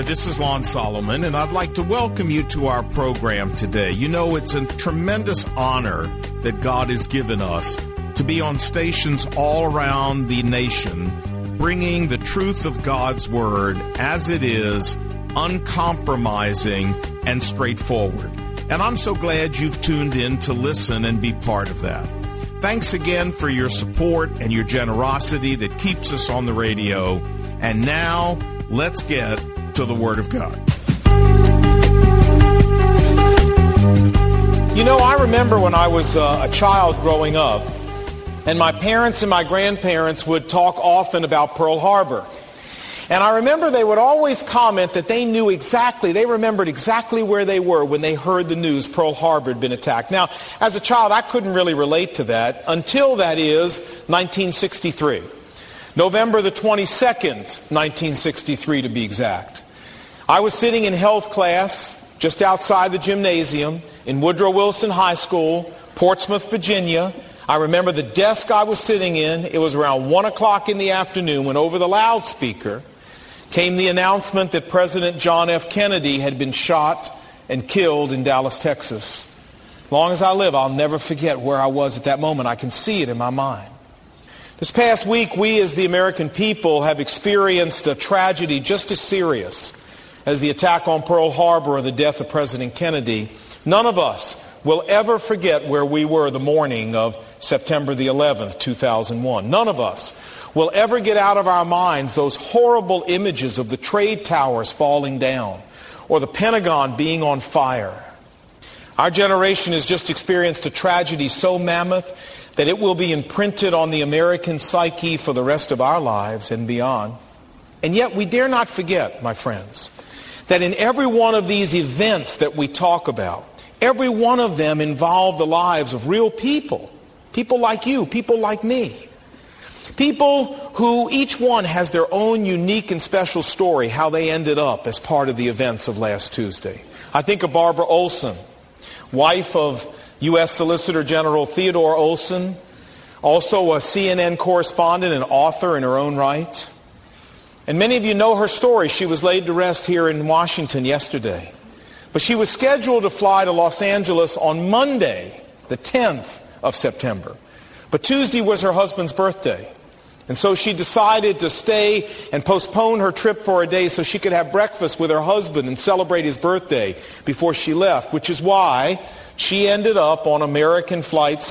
this is Lon Solomon, and I'd like to welcome you to our program today. You know, it's a tremendous honor that God has given us to be on stations all around the nation, bringing the truth of God's Word as it is, uncompromising and straightforward. And I'm so glad you've tuned in to listen and be part of that. Thanks again for your support and your generosity that keeps us on the radio. And now, let's get to the Word of God. You know, I remember when I was a child growing up, and my parents and my grandparents would talk often about Pearl Harbor. And I remember they would always comment that they remembered exactly where they were when they heard the news Pearl Harbor had been attacked. Now, as a child, I couldn't really relate to that until, that is, 1963. November the 22nd, 1963 to be exact. I was sitting in health class just outside the gymnasium in Woodrow Wilson High School, Portsmouth, Virginia. I remember the desk I was sitting in. It was around 1 o'clock in the afternoon when over the loudspeaker came the announcement that President John F. Kennedy had been shot and killed in Dallas, Texas. As long as I live, I'll never forget where I was at that moment. I can see it in my mind. This past week, we as the American people have experienced a tragedy just as serious as the attack on Pearl Harbor or the death of President Kennedy. None of us will ever forget where we were the morning of September the 11th, 2001. None of us will ever get out of our minds those horrible images of the trade towers falling down or the Pentagon being on fire. Our generation has just experienced a tragedy so mammoth that it will be imprinted on the American psyche for the rest of our lives and beyond. And yet we dare not forget, my friends, that in every one of these events that we talk about, every one of them involved the lives of real people. People like you, people like me. People who each one has their own unique and special story, how they ended up as part of the events of last Tuesday. I think of Barbara Olson, wife of U.S. Solicitor General Theodore Olson, also a CNN correspondent and author in her own right. And many of you know her story. She was laid to rest here in Washington yesterday. But she was scheduled to fly to Los Angeles on Monday, the 10th of September. But Tuesday was her husband's birthday. And so she decided to stay and postpone her trip for a day so she could have breakfast with her husband and celebrate his birthday before she left, which is why she ended up on American Flight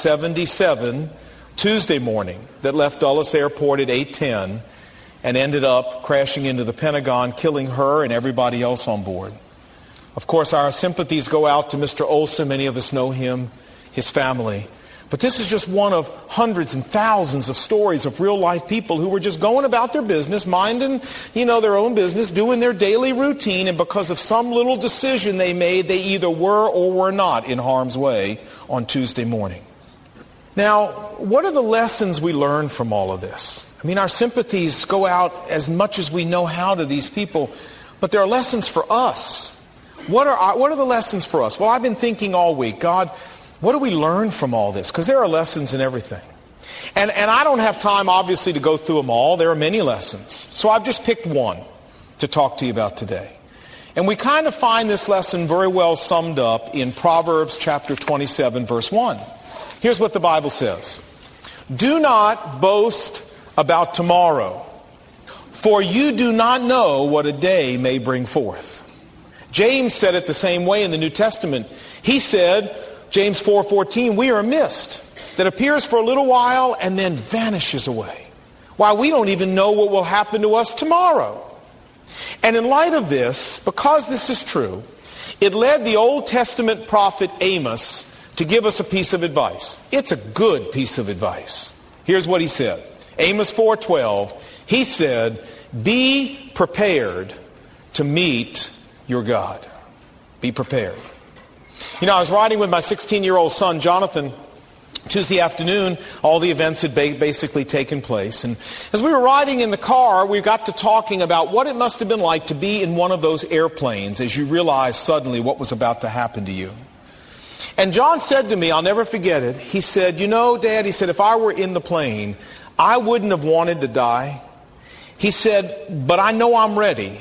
77 Tuesday morning that left Dulles Airport at 8:10 and ended up crashing into the Pentagon, killing her and everybody else on board. Of course, our sympathies go out to Mr. Olson. Many of us know him, his family. But this is just one of hundreds and thousands of stories of real-life people who were just going about their business, minding, their own business, doing their daily routine, and because of some little decision they made, they either were or were not in harm's way on Tuesday morning. Now, what are the lessons we learn from all of this? I mean, our sympathies go out as much as we know how to these people, but there are lessons for us. What are the lessons for us? Well, I've been thinking all week, God, what do we learn from all this? Because there are lessons in everything. And I don't have time, obviously, to go through them all. There are many lessons. So I've just picked one to talk to you about today. And we kind of find this lesson very well summed up in Proverbs chapter 27, verse 1. Here's what the Bible says. Do not boast about tomorrow, for you do not know what a day may bring forth. James said it the same way in the New Testament. He said, James 4:14, we are a mist that appears for a little while and then vanishes away. Why, we don't even know what will happen to us tomorrow. And in light of this, because this is true, it led the Old Testament prophet Amos to give us a piece of advice. It's a good piece of advice. Here's what he said. Amos 4:12, he said, be prepared to meet your God. Be prepared. I was riding with my 16-year-old son, Jonathan, Tuesday afternoon. All the events had basically taken place. And as we were riding in the car, we got to talking about what it must have been like to be in one of those airplanes as you realize suddenly what was about to happen to you. And John said to me, I'll never forget it, he said, Dad, he said, if I were in the plane, I wouldn't have wanted to die. He said, but I know I'm ready.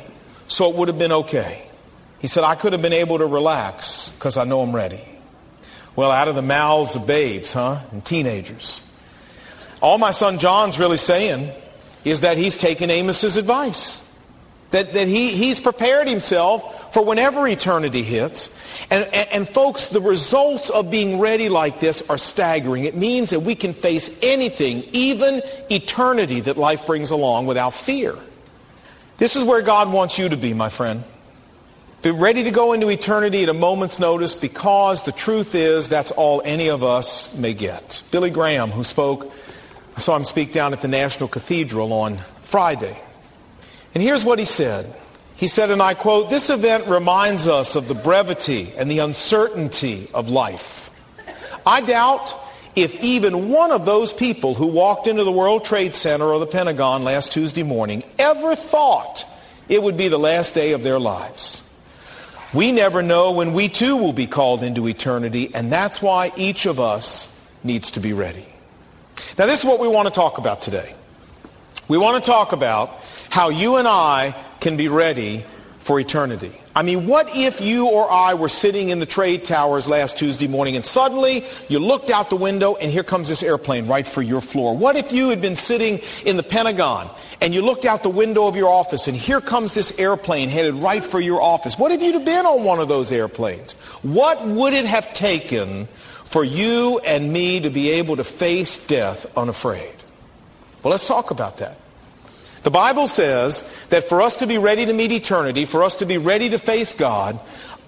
so it would have been okay. He said, I could have been able to relax because I know I'm ready. Well, out of the mouths of babes, and teenagers. All my son John's really saying is that he's taken Amos's advice. That he's prepared himself for whenever eternity hits. And folks, the results of being ready like this are staggering. It means that we can face anything, even eternity that life brings along, without fear. This is where God wants you to be, my friend. Be ready to go into eternity at a moment's notice, because the truth is that's all any of us may get. Billy Graham, who spoke, I saw him speak down at the National Cathedral on Friday. And here's what he said. He said, and I quote, "This event reminds us of the brevity and the uncertainty of life. I doubt if even one of those people who walked into the World Trade Center or the Pentagon last Tuesday morning ever thought it would be the last day of their lives. We never know when we too will be called into eternity, and that's why each of us needs to be ready." Now, this is what we want to talk about today. We want to talk about how you and I can be ready for eternity. I mean, what if you or I were sitting in the trade towers last Tuesday morning and suddenly you looked out the window and here comes this airplane right for your floor? What if you had been sitting in the Pentagon and you looked out the window of your office and here comes this airplane headed right for your office? What if you'd have been on one of those airplanes? What would it have taken for you and me to be able to face death unafraid? Well, let's talk about that. The Bible says that for us to be ready to meet eternity, for us to be ready to face God,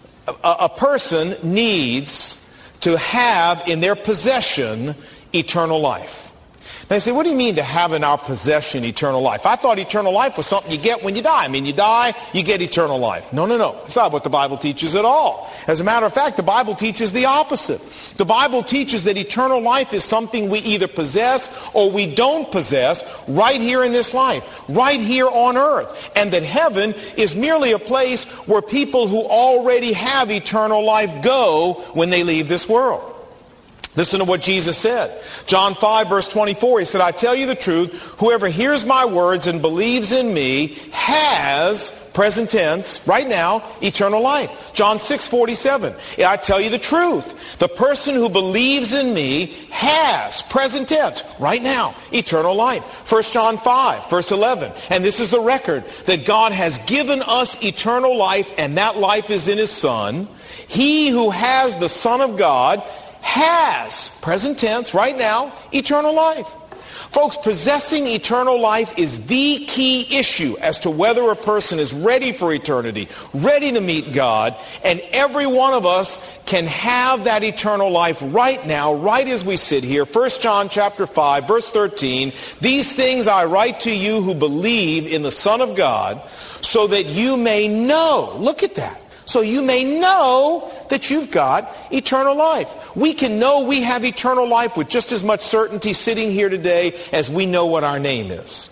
a person needs to have in their possession eternal life. Now you say, what do you mean to have in our possession eternal life? I thought eternal life was something you get when you die. I mean, you die, you get eternal life. No. That's not what the Bible teaches at all. As a matter of fact, the Bible teaches the opposite. The Bible teaches that eternal life is something we either possess or we don't possess right here in this life, right here on earth. And that heaven is merely a place where people who already have eternal life go when they leave this world. Listen to what Jesus said. John 5, verse 24, he said, "I tell you the truth, whoever hears my words and believes in me has," present tense, right now, eternal life. John 6, 47, "I tell you the truth, the person who believes in me has," present tense, right now, eternal life. 1 John 5, verse 11, "And this is the record, that God has given us eternal life, and that life is in His Son. He who has the Son of God has," present tense, right now, eternal life. Folks, possessing eternal life is the key issue as to whether a person is ready for eternity, ready to meet God, and every one of us can have that eternal life right now, right as we sit here. 1 John chapter 5, verse 13, "These things I write to you who believe in the Son of God, so that you may know," look at that, "so you may know that you've got eternal life." We can know we have eternal life with just as much certainty sitting here today as we know what our name is.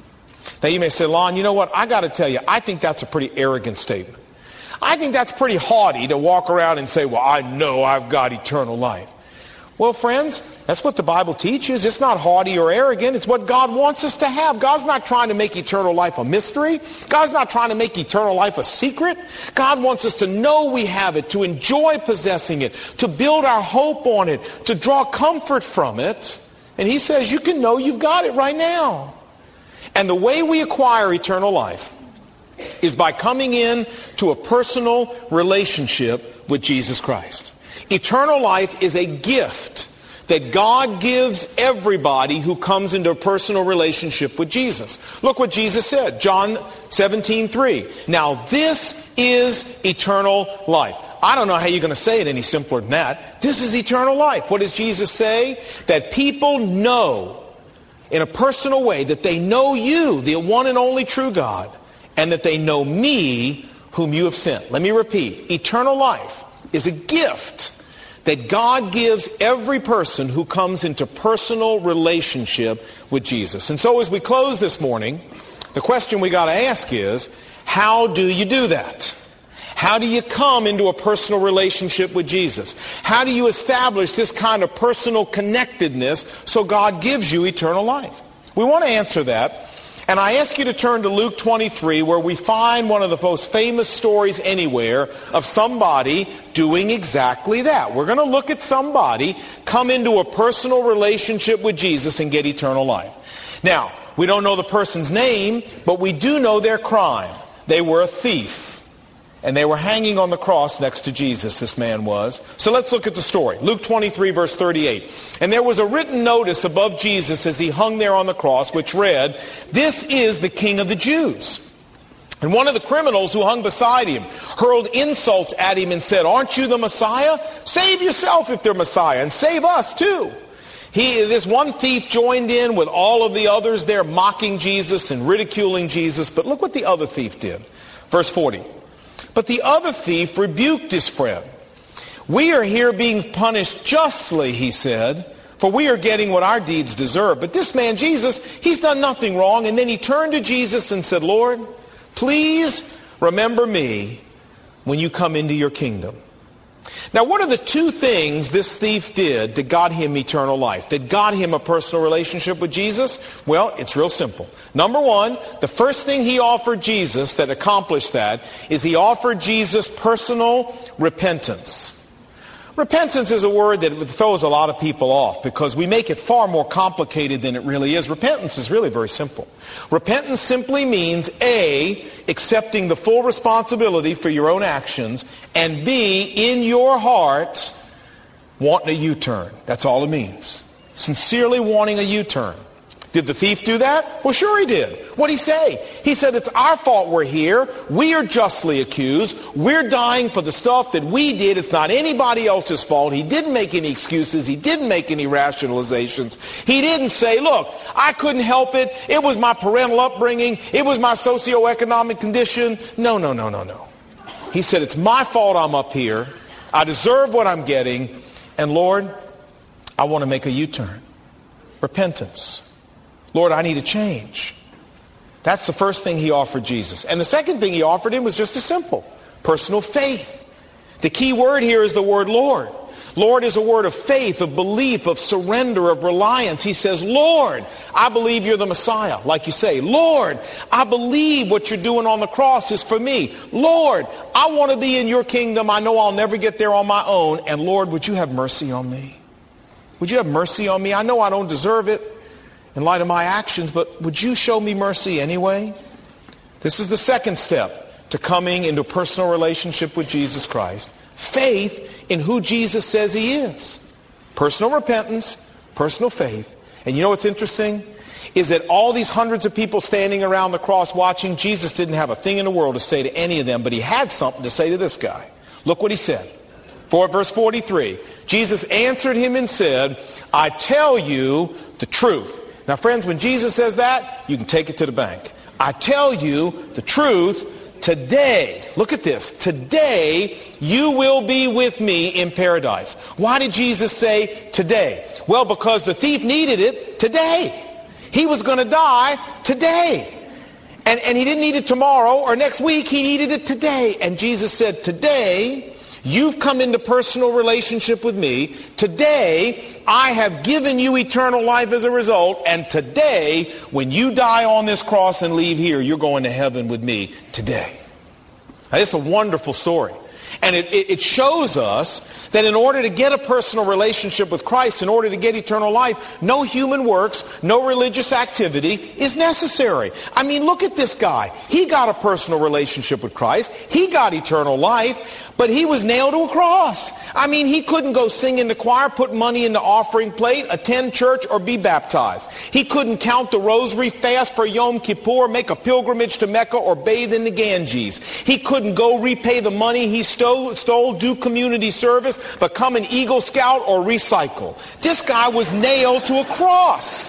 Now you may say, "Lon, you know what? I got to tell you, I think that's a pretty arrogant statement. I think that's pretty haughty to walk around and say, well, I know I've got eternal life." Well, friends, that's what the Bible teaches. It's not haughty or arrogant. It's what God wants us to have. God's not trying to make eternal life a mystery. God's not trying to make eternal life a secret. God wants us to know we have it, to enjoy possessing it, to build our hope on it, to draw comfort from it. And He says you can know you've got it right now. And the way we acquire eternal life is by coming in to a personal relationship with Jesus Christ. Eternal life is a gift that God gives everybody who comes into a personal relationship with Jesus. Look what Jesus said, John 17:3. "Now this is eternal life." I don't know how you're going to say it any simpler than that. This is eternal life. What does Jesus say? That people know in a personal way that they know you, the one and only true God, and that they know me, whom you have sent. Let me repeat. Eternal life is a gift that God gives every person who comes into personal relationship with Jesus. And so as we close this morning, the question we got to ask is, how do you do that? How do you come into a personal relationship with Jesus? How do you establish this kind of personal connectedness so God gives you eternal life? We want to answer that And I ask you to turn to Luke 23, where we find one of the most famous stories anywhere of somebody doing exactly that. We're going to look at somebody come into a personal relationship with Jesus and get eternal life. Now, we don't know the person's name, but we do know their crime. They were a thief. And they were hanging on the cross next to Jesus, this man was. So let's look at the story. Luke 23, verse 38. And there was a written notice above Jesus as he hung there on the cross, which read, "This is the King of the Jews." And one of the criminals who hung beside him hurled insults at him and said, "Aren't you the Messiah? Save yourself if they're Messiah, and save us too." This one thief joined in with all of the others there mocking Jesus and ridiculing Jesus. But look what the other thief did. Verse 40. But the other thief rebuked his friend. "We are here being punished justly," he said, "for we are getting what our deeds deserve. But this man, Jesus, he's done nothing wrong." And then he turned to Jesus and said, "Lord, please remember me when you come into your kingdom." Now, what are the two things this thief did that got him eternal life, that got him a personal relationship with Jesus? Well, it's real simple. Number one, the first thing he offered Jesus that accomplished that is he offered Jesus personal repentance. Repentance is a word that throws a lot of people off because we make it far more complicated than it really is. Repentance is really very simple. Repentance simply means A, accepting the full responsibility for your own actions, and B, in your heart, wanting a U-turn. That's all it means. Sincerely wanting a U-turn. Did the thief do that? Well, sure he did. What'd he say? He said, "It's our fault we're here. We are justly accused. We're dying for the stuff that we did. It's not anybody else's fault." He didn't make any excuses. He didn't make any rationalizations. He didn't say, "Look, I couldn't help it. It was my parental upbringing. It was my socioeconomic condition." No. He said, "It's my fault I'm up here. I deserve what I'm getting. And Lord, I want to make a U-turn." Repentance. Lord, I need a change. That's the first thing he offered Jesus. And the second thing he offered him was just as simple. Personal faith. The key word here is the word Lord. Lord is a word of faith, of belief, of surrender, of reliance. He says, "Lord, I believe you're the Messiah." Like you say, "Lord, I believe what you're doing on the cross is for me. Lord, I want to be in your kingdom. I know I'll never get there on my own. And Lord, would you have mercy on me? Would you have mercy on me? I know I don't deserve it in light of my actions, but would you show me mercy anyway?" This is the second step to coming into a personal relationship with Jesus Christ. Faith in who Jesus says he is. Personal repentance, personal faith. And you know what's interesting? Is that all these hundreds of people standing around the cross watching, Jesus didn't have a thing in the world to say to any of them, but he had something to say to this guy. Look what he said. Verse 43. Jesus answered him and said, "I tell you the truth." Now, friends, when Jesus says that, you can take it to the bank. "I tell you the truth, today," look at this, "today you will be with me in paradise." Why did Jesus say today? Well, because the thief needed it today. He was going to die today. And he didn't need it tomorrow or next week. He needed it today. And Jesus said, "Today, you've come into personal relationship with me. Today, I have given you eternal life as a result. And today, when you die on this cross and leave here, you're going to heaven with me today." Now, it's a wonderful story. And it shows us that in order to get a personal relationship with Christ, in order to get eternal life, no human works, no religious activity is necessary. I mean, look at this guy. He got a personal relationship with Christ. He got eternal life, but he was nailed to a cross. I mean, he couldn't go sing in the choir, put money in the offering plate, attend church, or be baptized. He couldn't count the rosary, fast for Yom Kippur, make a pilgrimage to Mecca, or bathe in the Ganges. He couldn't go repay the money he stole, do community service, become an Eagle Scout, or recycle. This guy was nailed to a cross.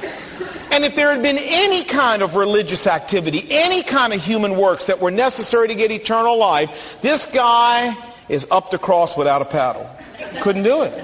And if there had been any kind of religious activity, any kind of human works that were necessary to get eternal life, this guy is up the cross without a paddle. Couldn't do it.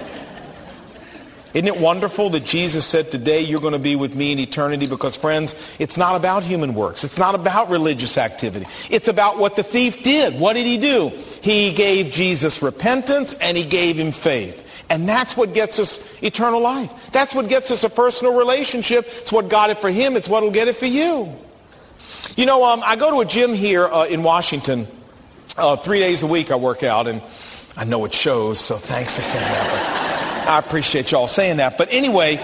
Isn't it wonderful that Jesus said, "Today you're going to be with me in eternity"? Because, friends, it's not about human works. It's not about religious activity. It's about what the thief did. What did he do? He gave Jesus repentance and he gave him faith. And that's what gets us eternal life. That's what gets us a personal relationship. It's what got it for him. It's what will get it for you. You know, I go to a gym here in Washington. 3 days a week I work out, and I know it shows, so thanks for saying that. But I appreciate y'all saying that. But anyway,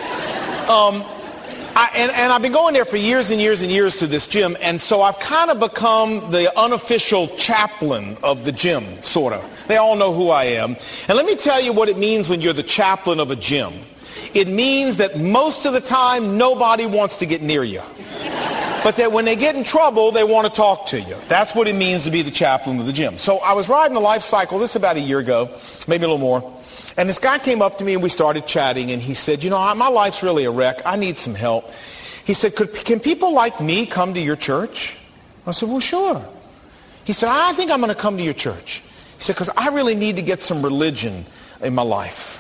I've been going there for years and years and years to this gym, and so I've kind of become the unofficial chaplain of the gym, sort of. They all know who I am. And let me tell you what it means when you're the chaplain of a gym. It means that most of the time, nobody wants to get near you. But that when they get in trouble, they want to talk to you. That's what it means to be the chaplain of the gym. So I was riding a Life Cycle, this about a year ago, maybe a little more. And this guy came up to me and we started chatting. And he said, you know, my life's really a wreck. I need some help. He said, can people like me come to your church? I said, well, sure. He said, I think I'm going to come to your church. He said, because I really need to get some religion in my life.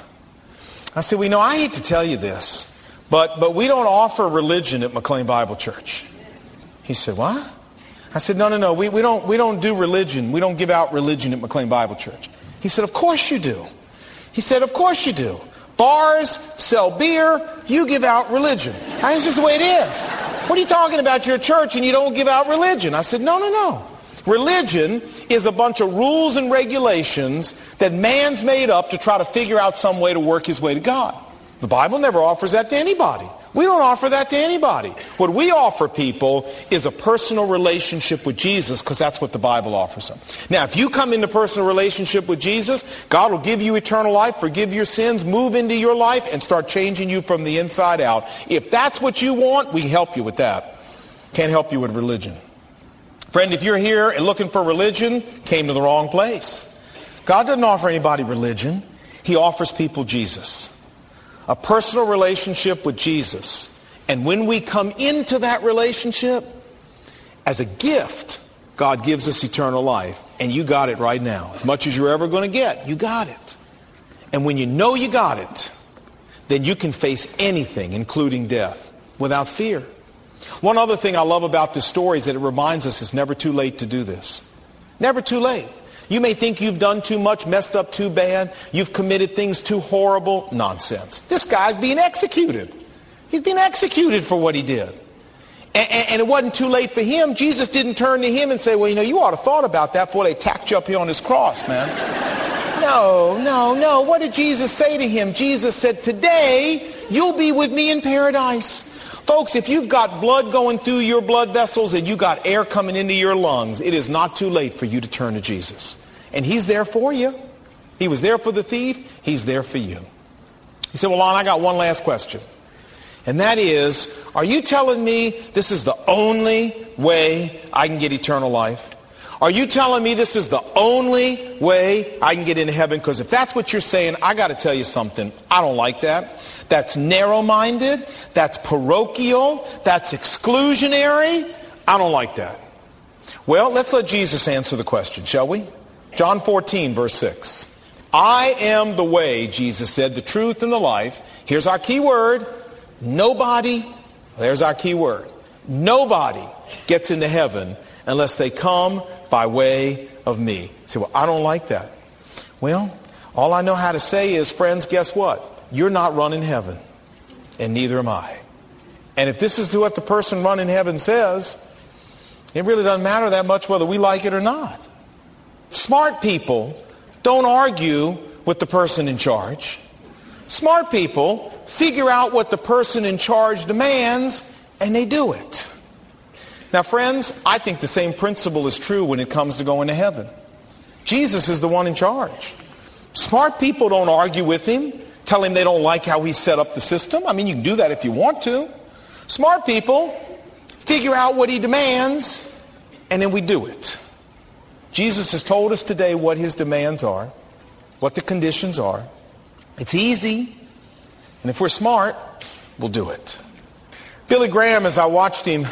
I said, well, you know, I hate to tell you this, but we don't offer religion at McLean Bible Church. He said, what? I said, no, we don't do religion. We don't give out religion at McLean Bible Church. He said, of course you do. He said, of course you do. Bars sell beer, you give out religion. That's just the way it is. What are you talking about your church and you don't give out religion? I said, no. Religion is a bunch of rules and regulations that man's made up to try to figure out some way to work his way to God. The Bible never offers that to anybody. We don't offer that to anybody. What we offer people is a personal relationship with Jesus, because that's what the Bible offers them. Now, if you come into personal relationship with Jesus, God will give you eternal life, forgive your sins, move into your life, and start changing you from the inside out. If that's what you want, we can help you with that. Can't help you with religion. Friend, if you're here and looking for religion, came to the wrong place. God doesn't offer anybody religion. He offers people Jesus. A personal relationship with Jesus. And when we come into that relationship, as a gift, God gives us eternal life. And you got it right now. As much as you're ever going to get, you got it. And when you know you got it, then you can face anything, including death, without fear. One other thing I love about this story is that it reminds us it's never too late to do this. Never too late. You may think you've done too much, messed up too bad, you've committed things too horrible. Nonsense. This guy's being executed. He's being executed for what he did. And it wasn't too late for him. Jesus didn't turn to him and say, well, you know, you ought to have thought about that before they tacked you up here on this cross, man. No. What did Jesus say to him? Jesus said, today you'll be with me in paradise. Folks, if you've got blood going through your blood vessels and you got air coming into your lungs, it is not too late for you to turn to Jesus. And he's there for you. He was there for the thief. He's there for you. He said, well, Lon, I got one last question. And that is, are you telling me this is the only way I can get eternal life? Are you telling me this is the only way I can get into heaven? Because if that's what you're saying, I got to tell you something. I don't like that. That's narrow-minded. That's parochial. That's exclusionary. I don't like that. Well, let's let Jesus answer the question, shall we? John 14, verse 6. I am the way, Jesus said, the truth and the life. Here's our key word. Nobody, there's our key word. Nobody gets into heaven unless they come by way of me. You say, well, I don't like that. Well, all I know how to say is, friends, guess what? You're not running heaven, and neither am I. And if this is what the person running heaven says, it really doesn't matter that much whether we like it or not. Smart people don't argue with the person in charge. Smart people figure out what the person in charge demands, and they do it. Now, friends, I think the same principle is true when it comes to going to heaven. Jesus is the one in charge. Smart people don't argue with him, tell him they don't like how he set up the system. I mean, you can do that if you want to. Smart people figure out what he demands, and then we do it. Jesus has told us today what his demands are, what the conditions are. It's easy, and if we're smart, we'll do it. Billy Graham, as I watched him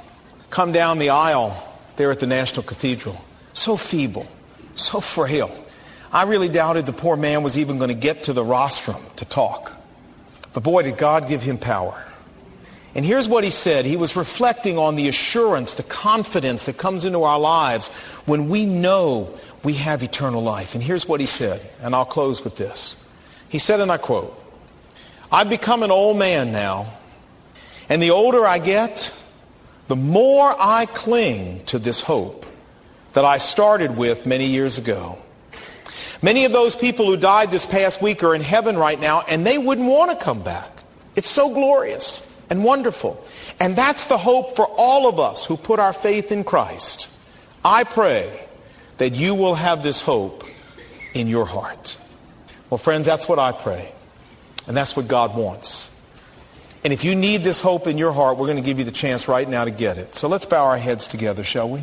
come down the aisle there at the National Cathedral, so feeble, so frail. I really doubted the poor man was even going to get to the rostrum to talk. But boy, did God give him power. And here's what he said. He was reflecting on the assurance, the confidence that comes into our lives when we know we have eternal life. And here's what he said, and I'll close with this. He said, and I quote, "I've become an old man now, and the older I get, the more I cling to this hope that I started with many years ago. Many of those people who died this past week are in heaven right now, and they wouldn't want to come back. It's so glorious and wonderful. And that's the hope for all of us who put our faith in Christ. I pray that you will have this hope in your heart." Well, friends, that's what I pray. And that's what God wants. And if you need this hope in your heart, we're going to give you the chance right now to get it. So let's bow our heads together, shall we?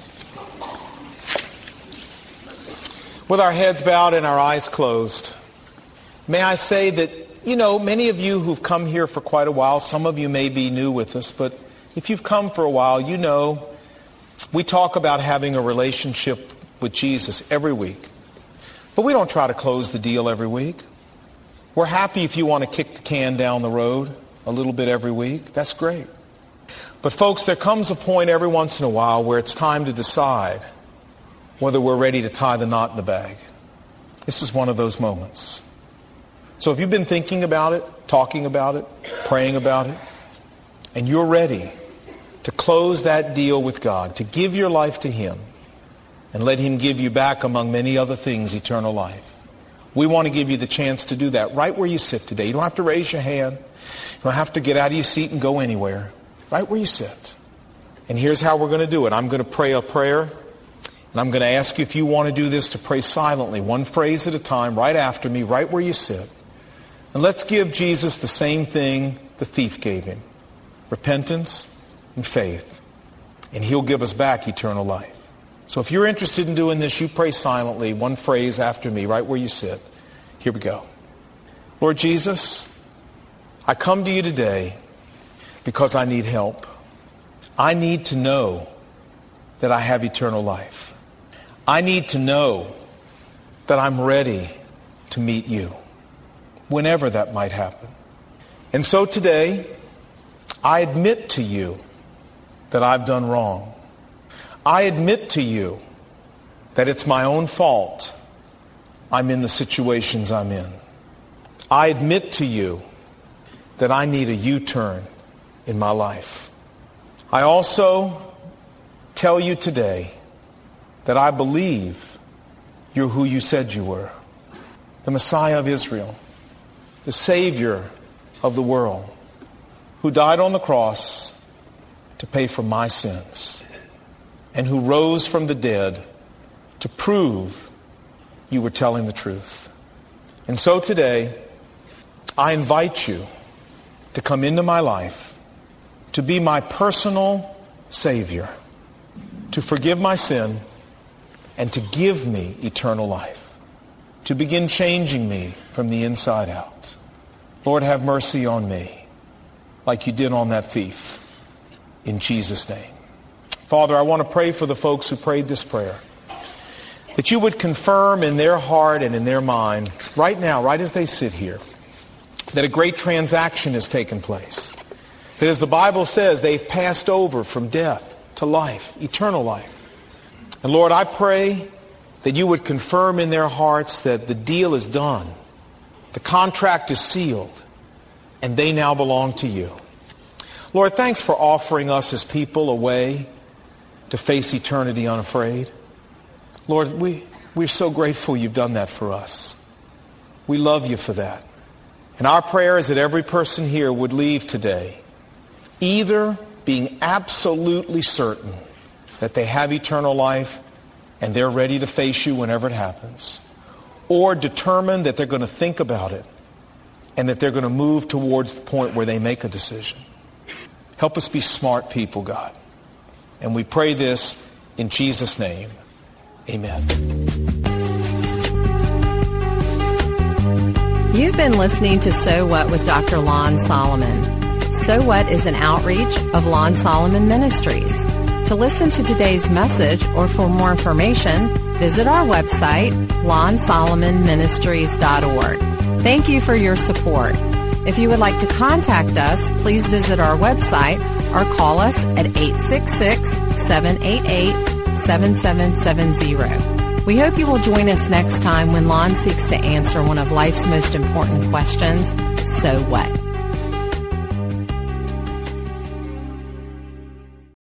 With our heads bowed and our eyes closed, may I say that, many of you who've come here for quite a while, some of you may be new with us, but if you've come for a while, we talk about having a relationship with Jesus every week. But we don't try to close the deal every week. We're happy if you want to kick the can down the road a little bit every week. That's great. But folks, there comes a point every once in a while where it's time to decide whether we're ready to tie the knot in the bag. This is one of those moments. So if you've been thinking about it, talking about it, praying about it, and you're ready to close that deal with God, to give your life to Him, and let Him give you back, among many other things, eternal life, we want to give you the chance to do that right where you sit today. You don't have to raise your hand. You don't have to get out of your seat and go anywhere. Right where you sit. And here's how we're going to do it. I'm going to pray a prayer, and I'm going to ask you, if you want to do this, to pray silently, one phrase at a time, right after me, right where you sit. And let's give Jesus the same thing the thief gave him: repentance and faith. And He'll give us back eternal life. So if you're interested in doing this, you pray silently, one phrase after me, right where you sit. Here we go. Lord Jesus, I come to you today because I need help. I need to know that I have eternal life. I need to know that I'm ready to meet you, whenever that might happen. And so today, I admit to you that I've done wrong. I admit to you that it's my own fault I'm in the situations I'm in. I admit to you that I need a U-turn in my life. I also tell you today that I believe you're who you said you were, the Messiah of Israel, the Savior of the world, who died on the cross to pay for my sins, and who rose from the dead to prove you were telling the truth. And so today, I invite you to come into my life, to be my personal Savior, to forgive my sin, and to give me eternal life, to begin changing me from the inside out. Lord, have mercy on me, like you did on that thief, in Jesus' name. Father, I want to pray for the folks who prayed this prayer, that you would confirm in their heart and in their mind, right now, right as they sit here, that a great transaction has taken place. That, as the Bible says, they've passed over from death to life, eternal life. And Lord, I pray that you would confirm in their hearts that the deal is done, the contract is sealed, and they now belong to you. Lord, thanks for offering us as people a way to face eternity unafraid. Lord, we're so grateful you've done that for us. We love you for that. And our prayer is that every person here would leave today either being absolutely certain that they have eternal life and they're ready to face you whenever it happens, or determined that they're going to think about it and that they're going to move towards the point where they make a decision. Help us be smart people, God. And we pray this in Jesus' name. Amen. You've been listening to So What with Dr. Lon Solomon. So What is an outreach of Lon Solomon Ministries. To listen to today's message or for more information, visit our website, lonsolomonministries.org. Thank you for your support. If you would like to contact us, please visit our website or call us at 866-788-7770. We hope you will join us next time when Lon seeks to answer one of life's most important questions, so what?